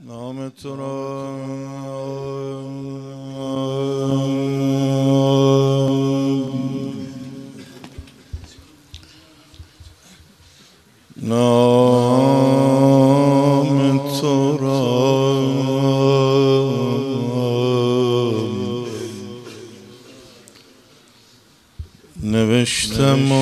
نام تو را نام تو را نوشتم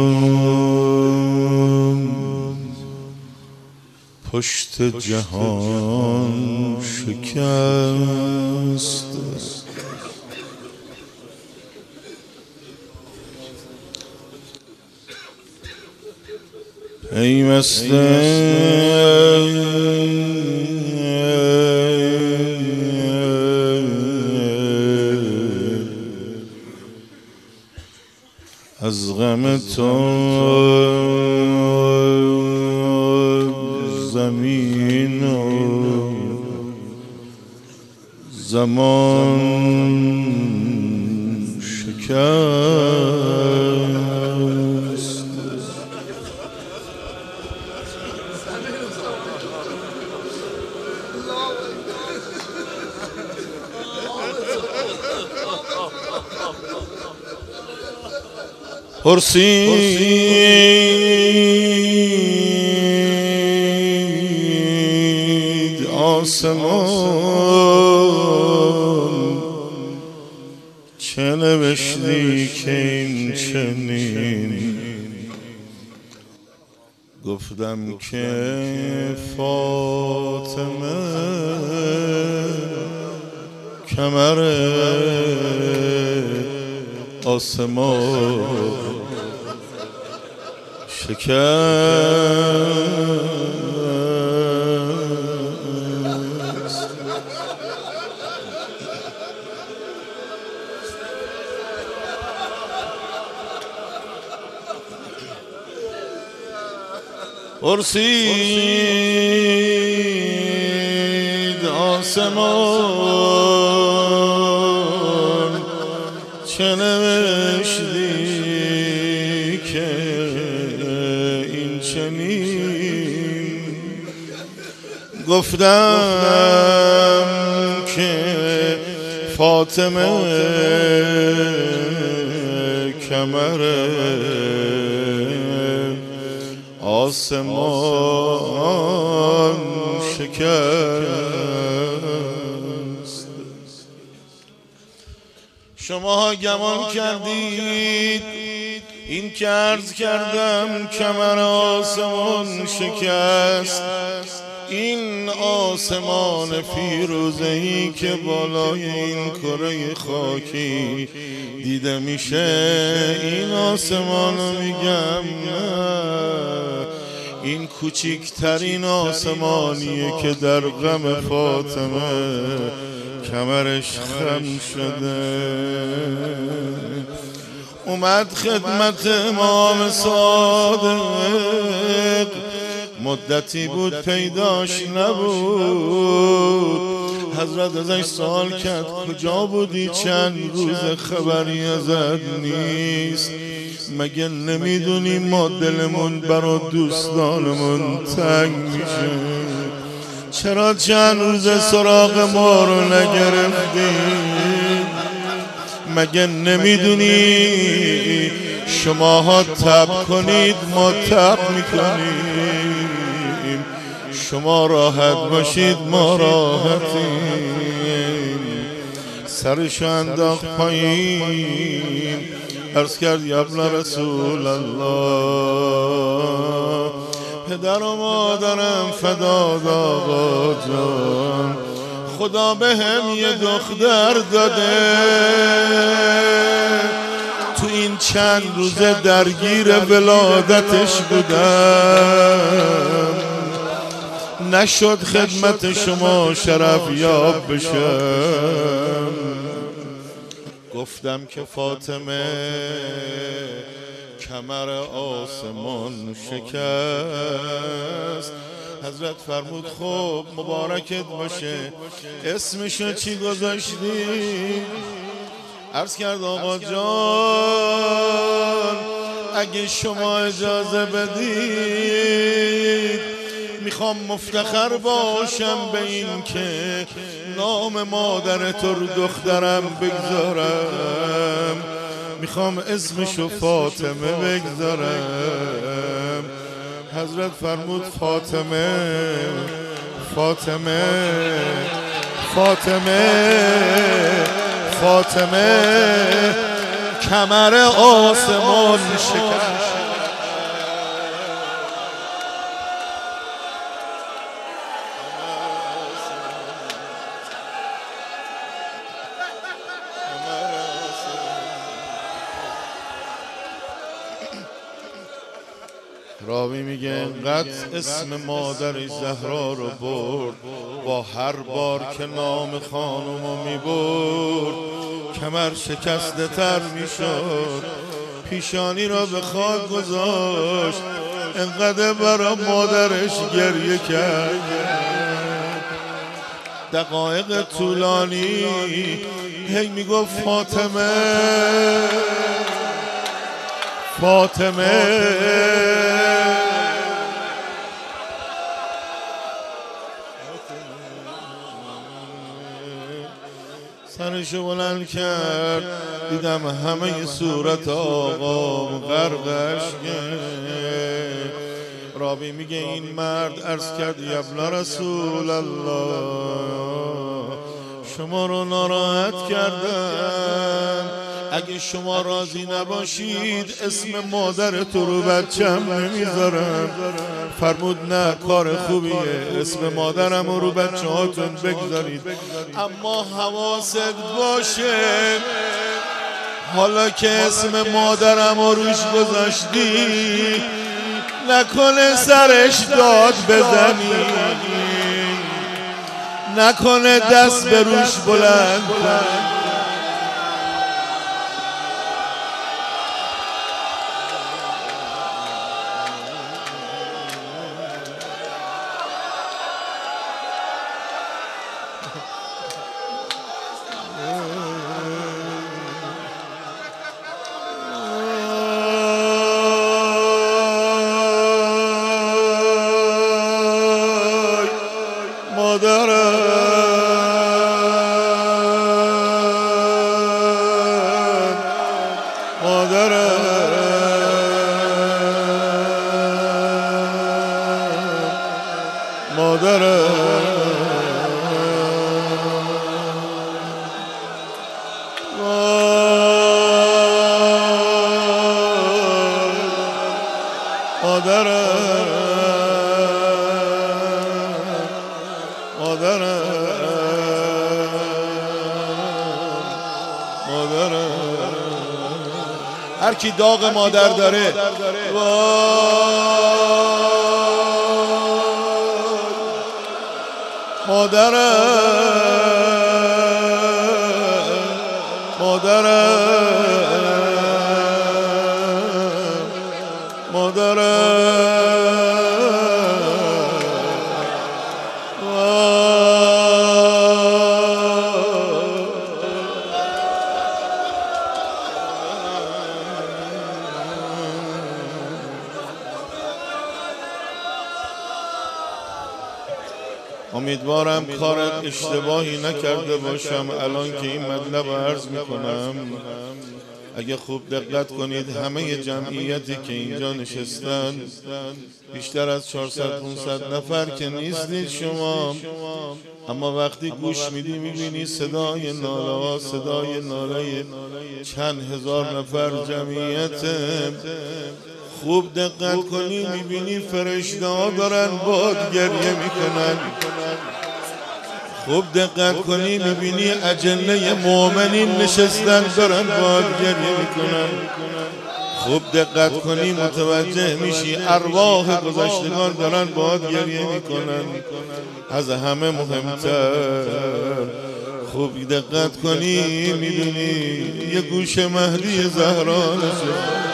پشت جهان شکست پیوسته از غم تو زمین و زمان شکست پرسید آسمان چه نوشتی که این چنین گفتم که فاطمه کمر آسمان شکست پرسید آسمان چه نوشتی که این چنین گفتم که فاطمه کمر آسمان شکست شما گمان کردید این که عرض کردم کمر آسمان شکست این آسمان فیروزه‌ای که بالای این کره خاکی دیده میشه این آسمان رو میگم این کوچکترین آسمانیه که در غم فاطمه کمرش خم شده اومد خدمت امام صادق مدتی بود پیداش نبود حضرت ازش سوال کرد کجا بودی چند روز خبری ازت نیست مگه نمیدونی ما دلمون برا دوستانمون تنگ میشه چرا چند روز سراغ ما رو نگرفتی مگه نمیدونی شماها تب کنید ما تب میکنیم شما راحت باشید ما راحتیم سرشو انداخت پایین عرض کرد یا ابن رسول الله پدر و مادرم فداد آقا جان خدا به هم یه دختر داده تو این چند روزه درگیر ولادتش بودم نشد خدمت شما شرف یاب بشم گفتم که فاطمه کمر آسمان شکست حضرت فرمود خب مبارکت باشه اسمشو چی گذاشتی؟ عرض کرد آقا جان اگه شما اجازه بدید میخوام مفتخر باشم به این که نام مادر تو رو دخترم بگذارم، میخوام اسمشو فاطمه بگذارم. حضرت فرمود فاطمه فاطمه فاطمه فاطمه کمر آسمان شکست. راوی میگه انقدر اسم مادر زهرا رو برد، با هر بار که نام خانومو میبرد کمر شکسته تر میشد، پیشانی را به خاک گذاشت، انقدر برا مادرش گریه کرد. دقایق طولانی هی میگفت فاطمه فاطمه. سرشو بلند کرد، دیدم همه صورت آقا غرق اشکه. راوی میگه این مرد عرض کرد ابن رسول الله، شما رو ناراحت کردم، اگه شما راضی نباشید اسم مادر تو رو بچم نمیذارم. فرمود نه کار خوبیه، اسم مادرم رو بچه هاتون بگذارید، اما حواست باشه حالا که اسم مادرم رو روش گذاشتی نکنه سرش داد بزنی، نکنه دست به روش بلند کنی. هر کی داغ مادر داره امیدوارم کارت اشتباهی نکرده باشم الان که این مطلب عرض میکنم. اگه خوب دقت کنید همه جمعیتی که اینجا نشستن بیشتر از 400-500 نفر که نیستید شما، اما وقتی گوش میدی میبینی صدای ناله ها، صدای ناله چند هزار نفر جمعیت. خوب دقت کنی میبینی فرشته ها دارن باد گریه میکنن. خوب دقت کنی میبینی اجنه مؤمنین نشستن دارن باد گریه میکنن. خوب دقت کنی متوجه میشی ارواح گذشتگان دارن باد گریه میکنن. از همه مهمتر خوب دقت کنی میبینی یه گوش مهدی زهرا نشسته.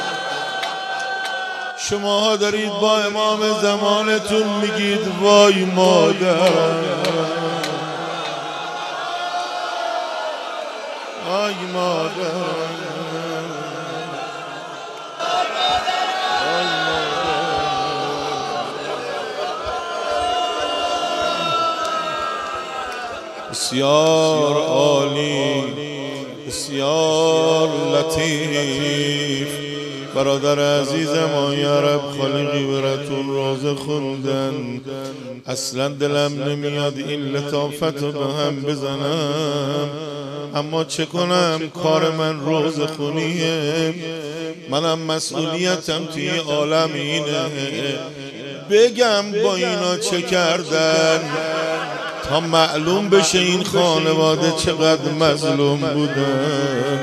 شما دارید با امام زمانتون میگید وای مادر، وای مادر. بسیار عالی، بسیار لطیف. برادر عزیزم یا رب خالقی براتون روزه خوندن، اصلا دلم نمیاد این لطافت رو به هم بزنم، اما چه کنم کار من روزه خونیه. منم مسئولیتم توی عالم اینه بگم با اینا چه کردن تا معلوم بشه این خانواده چقدر مظلوم بودن.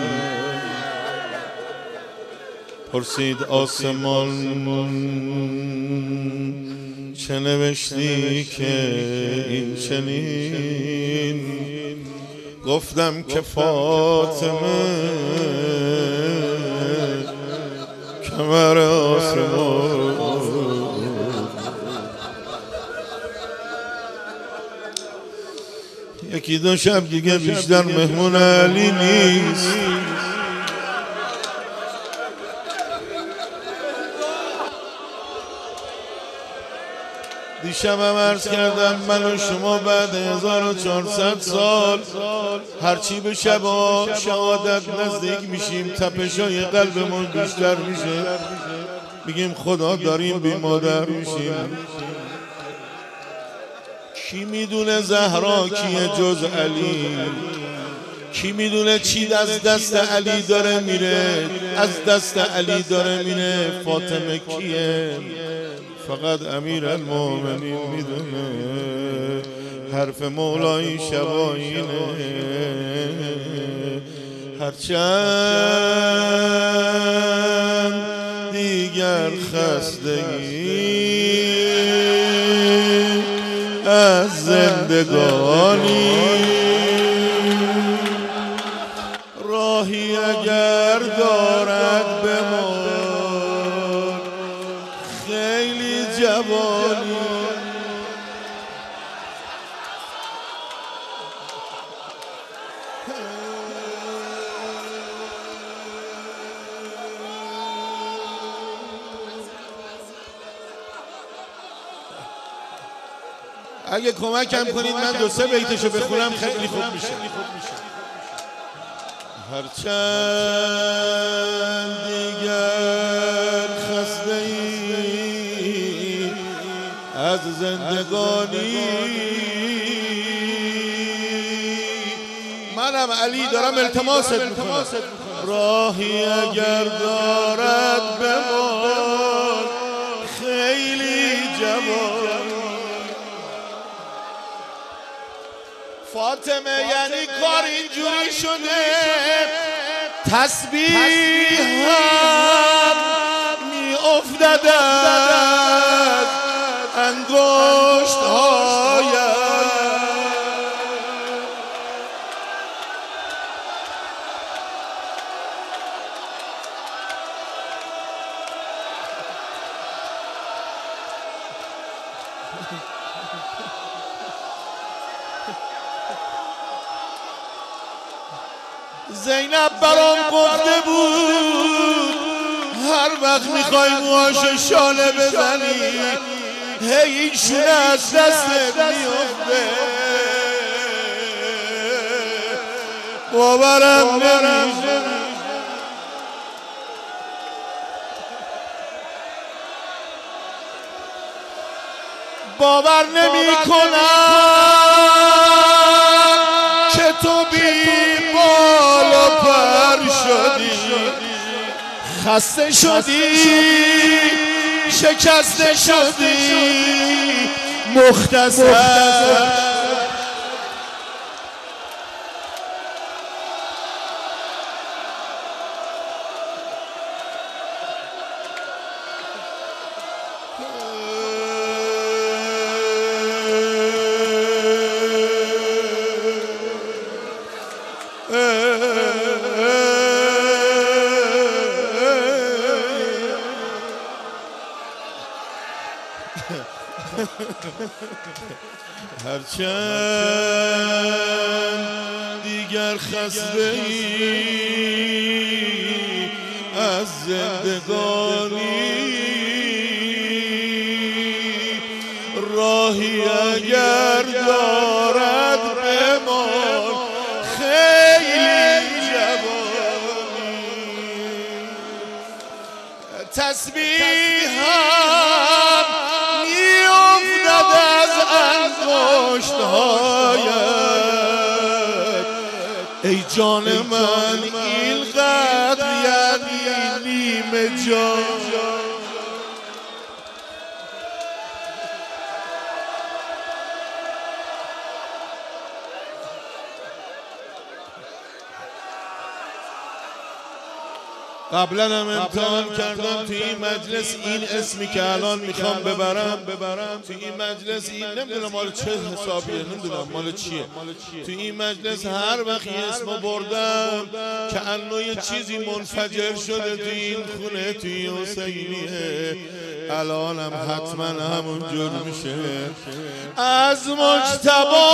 پرسید آسمان چه نوشتی که این چنین؟ گفتم که فاطمه کمر آسمان. یکی دو شب دیگه بیشتر مهمون علی نیست. دیشبم عرض کردم من و شما بعد 1400 سال هرچی به شهادت نزدیک میشیم تپشای قلبمون بیشتر میشه، میگیم خدا داریم بی مادر میشیم. کی میدونه زهرا کیه جز علی؟ کی میدونه چی از دست علی داره میره؟ از دست علی داره میره. فاطمه کیه؟ فقط امیرالمومنین میدونه. حرف مولای شباینه. هرچند دیگر خستگی از زندگانی، راهی اگر دارد به ما خیلی جوانی. اگه کمکم کنید من دو سه بیتشو بخونم خیلی خوب میشه. هرچند دیگر خسته ای از زندگانی، منم علی دارم التماست میکنم، راهی اگر دارد به ما خیلی جوان. فاطمه یعنی کار اینجوری شده تسبیح هم می افتد از انگشت هایم. زینب برام گفته بود هر وقت میخوای موهاشو شانه بزنی هی این شونه از دستت میفته. باورم نمیشه، باور نمیکنم که تو بی بال و پر شدی، خسته شدی، شکسته شدی، مختصر هرچند دیگر خسته ای از زندگانی، راهی اگر دارد به ما تسبیحم میافتد از انگشت‌هایت ای جان من این قدر یعنی نیم جان قبلا هم امتحان کردم توی این مجلس این اسمی که الان میخوام ببرم توی این مجلس این نمیدونم مال چه حسابیه نمیدونم مال چیه توی این مجلس هر وقت این اسمو بردم که انو یه چیزی منفجر شده توی این خونه توی حسینیه الانم حتما همونجور میشه از مجتبی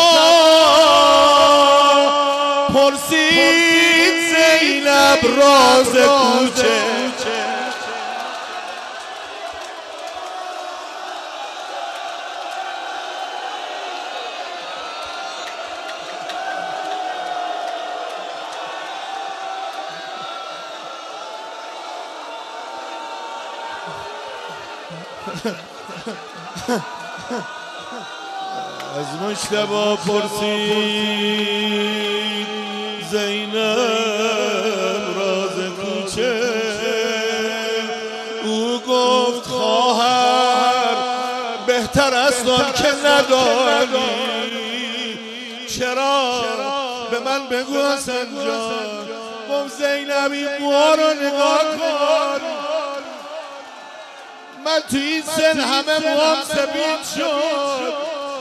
پرسید زینب راز کوچه از مجتبی پرسید زینب راز کوچه او گفت خواهر بهتر است آن که ندانی چرا به من بگو حسن جان گفت زینب این موها رو نگاه کن من تو این سن همه موام سپید شد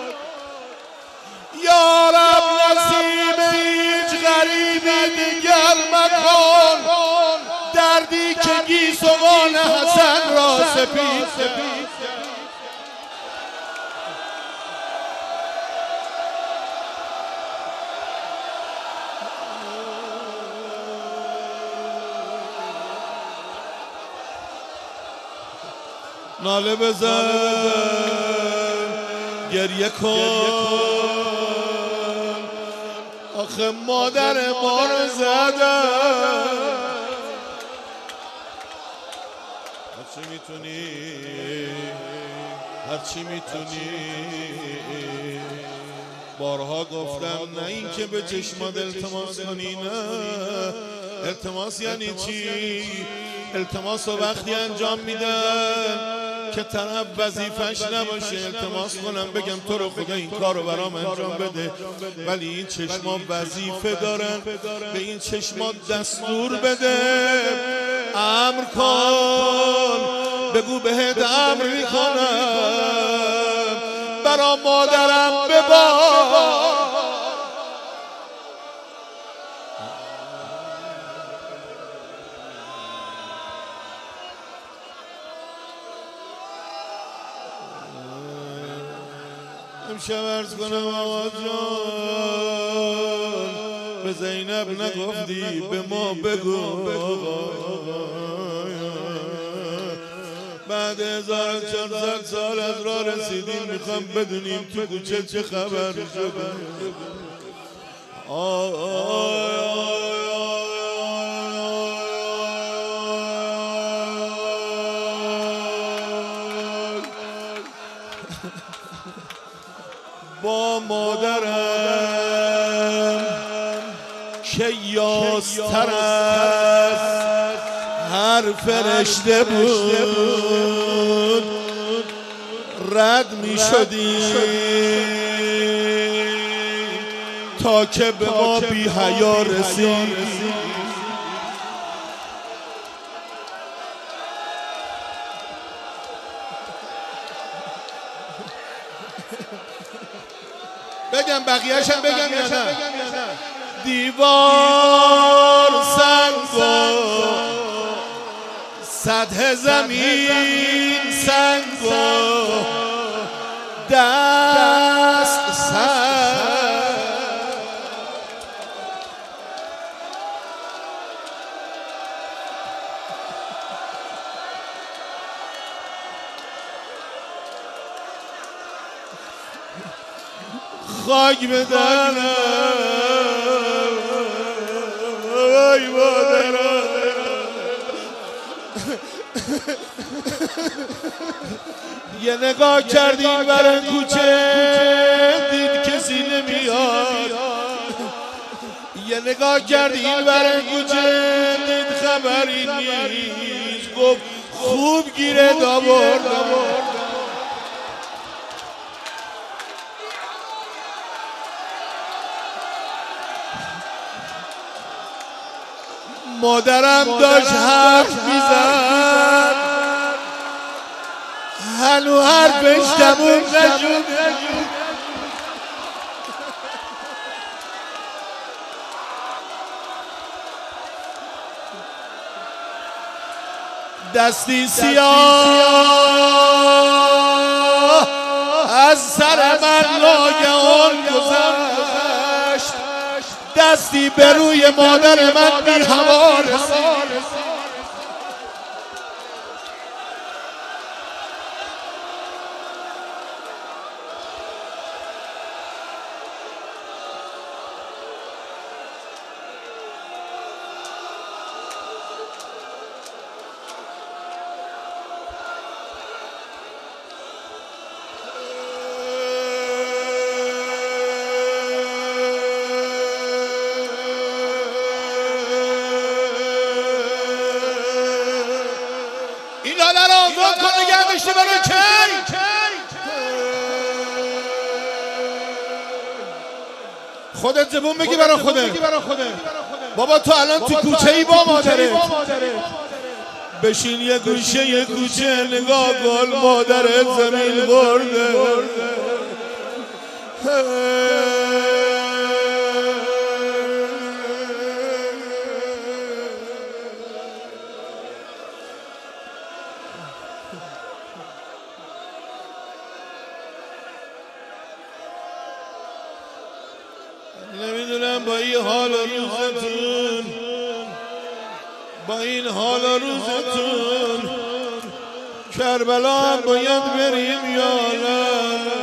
یا رب نصیب هیچ غریبی دیگر مکن دردی که گیسوان حسن را سپید ناله بزن گریه کن آخه مادر ما رو زدن هرچی میتونی بارها گفتم نه این که به چشمات التماس کنی نه التماس یعنی چی؟ التماس رو وقتی انجام میدن که طرف وظیفش نباشه التماس کنم بگم تو رو خدا این کار رو برام انجام بده ولی این چشما وظیفه دارن به این چشما دستور بده امر کن بگو بهت امر میکنم برا مادرم ببار امشب عرض کنم آقا جان به زینب نگفتی به ما بگو بعد 1400 سال از راه رسیدیم میخوام بدونیم تو کوچه چه خبر شده با مادرم که یاستر از هر فرشته بود رد می شدیم تا که به ما بی حیا رسید بگم بقیه‌شم بگم یا نه دیوار سنگ و سطح زمین سنگ و دست سنگ خاک بدنم وای مادرم یه نگاه کردیم برای کوچه دید کسی نمیاد، یه نگاه کردیم برای کوچه دید خبری نیست، گفت خوب گیره داوردم. مادرم داشت حرف میزد، هنو حرفش تموم نشد. دستی سیاه از سر من ناگهان گذشت، دستی به روی مادر من بی هوا رسید. این لاله رو آزاد کن نگه داشته برای کی؟ خودت زبون بگی برای خودت. بابا تو الان تو کوچه ای با مادرت، بشین یه گوشه یه کوچه نگاه کن مادرت زمین برده. نمیدونم با این حال روزتون، با این حال روزتون کربلا هم باید بریم یا نه؟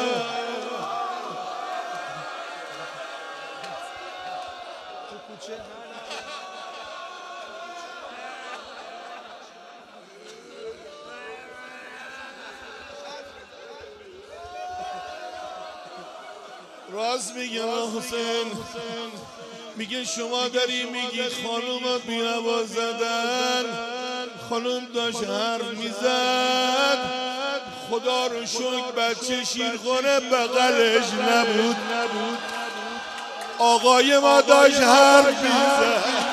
راست میگه حسین، میگه شما داری میگی خانوم بی‌نوا زدن، خانوم داشت حرف میزد، خدا رو شکر بچه شیرخوره بغلش نبود، آقای ما داشت حرف میزد.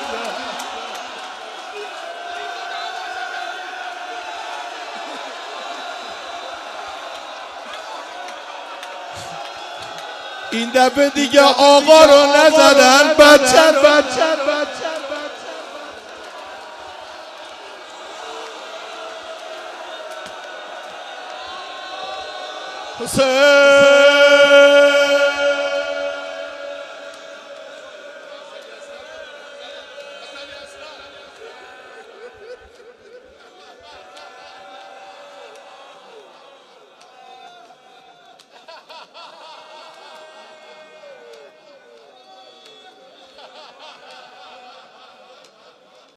این دفعه دیگه آقا رو نزدن، بچه حسین